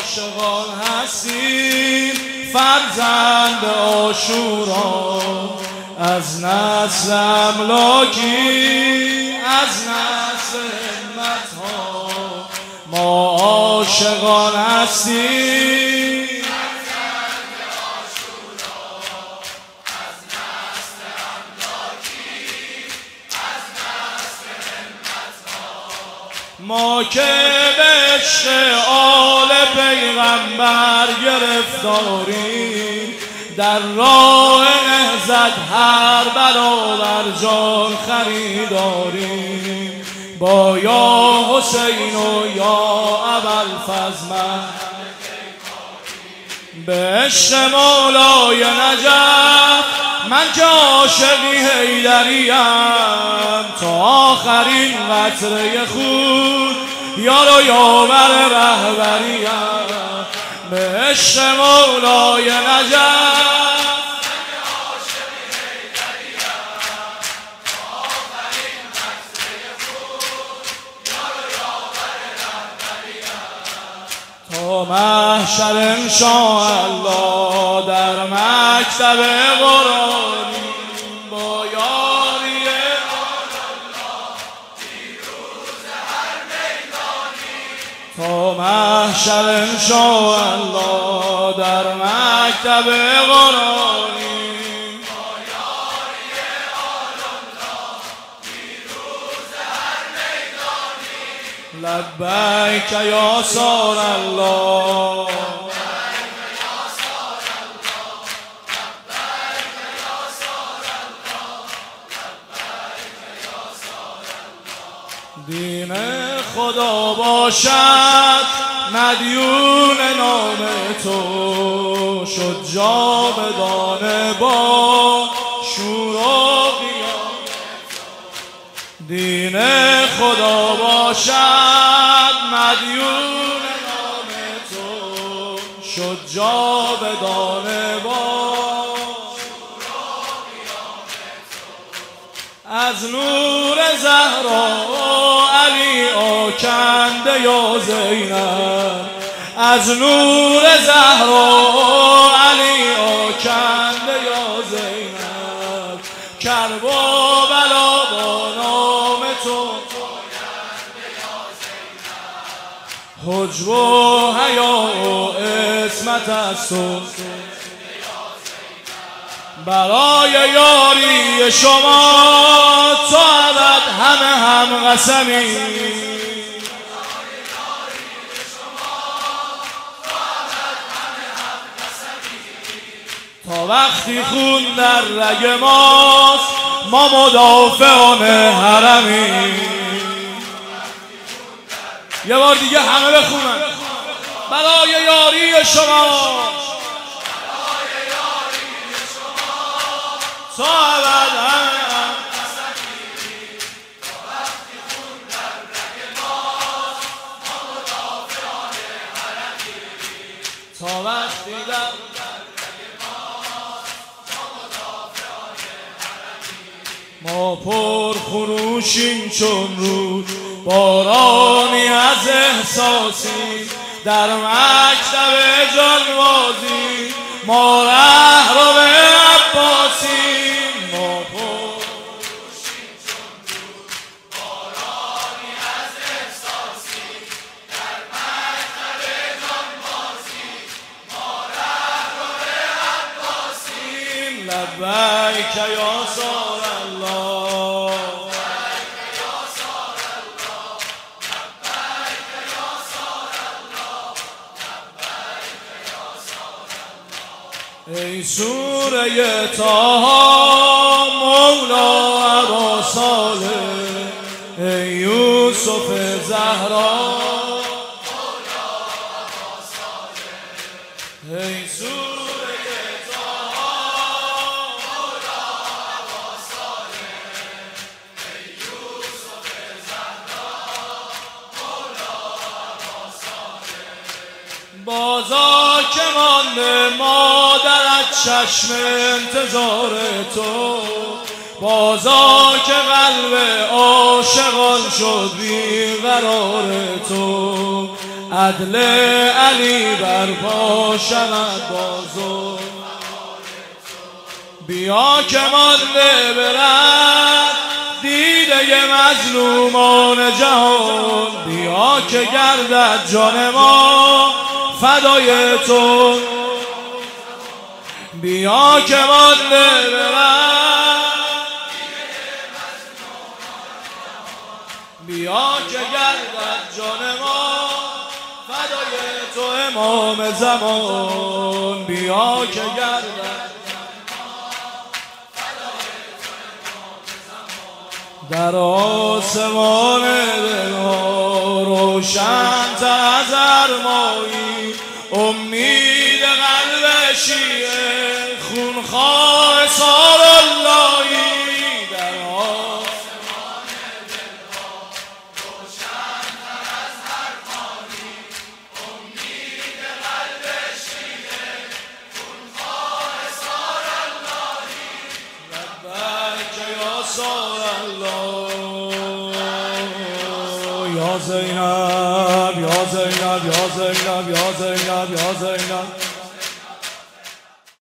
عاشقان هستیم فرزند عاشورا، از نسل املاکی از نسل همتها ما عاشقان هستیم فرزند عاشورا، از نسل املاکی از نسل همتها ما که به عشق آل پیغمبر گرفتاریم، در راه نهضت هر برابر جان خریداریم. با یا حسین و یا ابوالفضل به عشق مولای نجف من که عاشقی حیدریم، تا آخرین قطره خود یار و یاور رهبریم. به عشق مولای نجف تا محشر انشاءالله در مکتب قرآنی با یاری الله پیروز هر میدانی. تا محشر انشاءالله در مکتب قرآنی با یاری الله پیروز هر میدانی. لبیک یا سار الله، دین خدا باشد مدیون نام تو، شد جاودانه با شور و قیام. دین خدا باشد مدیون نام تو، شد جاودانه با شور و قیام تو. از نور زهرا علی آکنده یا زینب، از نور زهرا علی آکنده یا زینب. کرب و بلا با نام تو حجب و حیا و عصمت از تو. برای یاری شما تا ابد همه هم قسمی، تا وقتی خون در رگ ماست ما مدافعان حرمی. یه بار دیگه همه بخونن. برای یاری شما تا ابد همه هم قسمی، تا وقتی خون در رگ ماست ما مدافعان حرمی. تا وقتی در ما پر خروشیم چون رود، بارانی از احساسی در مکتب جانبازی. ما ره رو به عباسی، ما پر خروشیم چون رود، بارانی از احساسی در مکتب جانبازی. ما ره رو به عباسی. لبیک یا سار الله، ای سوره طه مولا ابا صالح، ای یوسف زهرا مولا ابا صالح. ای سوره طه مولا ابا صالح، ای یوسف زهرا مولا ابا صالح. بازا که مانده مادرت چشم انتظار تو، بازا که قلب عاشقان شد بی قرار تو. عدل علی برپا شود بازو. بیا که مانده برد دیده مظلومان جهان، بیا که گردد جان ما فدای تو. بیا که مانده برد، بیا که گردد جان ما فدای تو امام زمان. بیا که گردد در آسمان دلها روشن تر از ارمایی، امید قلب شیعه خونخواه سال اللهی. در آسمان دلها روشن تر از ارمایی، امید قلب شیعه خونخواه سال اللهی. لبیک یا سال یا زینب یا زینب یا زینب یا زینب یا زینب.